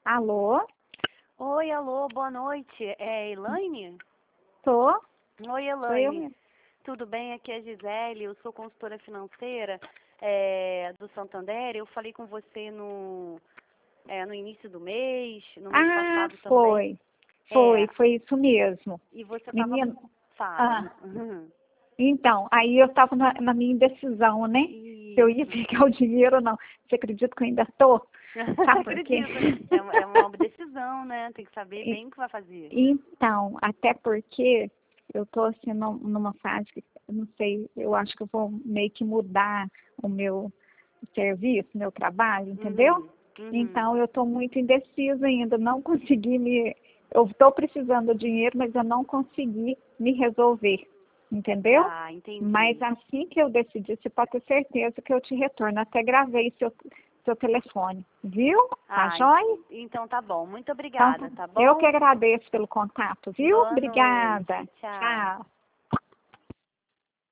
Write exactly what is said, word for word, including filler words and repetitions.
Alô? Oi, alô, boa noite. É Elaine? Tô. Oi, Sou eu Elaine. mesmo. Tudo bem? Aqui é a Gisele, eu sou consultora financeira é, do Santander. Eu falei com você no, é, no início do mês, no mês Ah, passado também. foi. Foi, É, foi isso mesmo. e você estava... Menina, Fala. ah, então, aí eu estava na, na minha indecisão, né? Se eu ia Isso. pegar o dinheiro ou não. Você acredita que eu ainda tô? Sabe por quê? Acredito. É, uma- é uma decisão, né? Tem que saber E- bem o que vai fazer. Então, até porque eu tô assim num- numa fase que, eu não sei, eu acho que eu vou meio que mudar o meu serviço, meu trabalho, entendeu? Uhum, uhum. Então, eu estou muito indecisa ainda, não consegui me... Eu estou precisando de dinheiro, mas eu não consegui me resolver, entendeu? Tá, Mas entendi. assim que eu decidir, você pode ter certeza que eu te retorno. Até gravei seu, seu telefone, viu? Tá Ah, en- joia? então tá bom. Muito Então, obrigada, tá eu que bom? agradeço pelo contato, viu? Boa Obrigada. noite. Tchau. Tchau.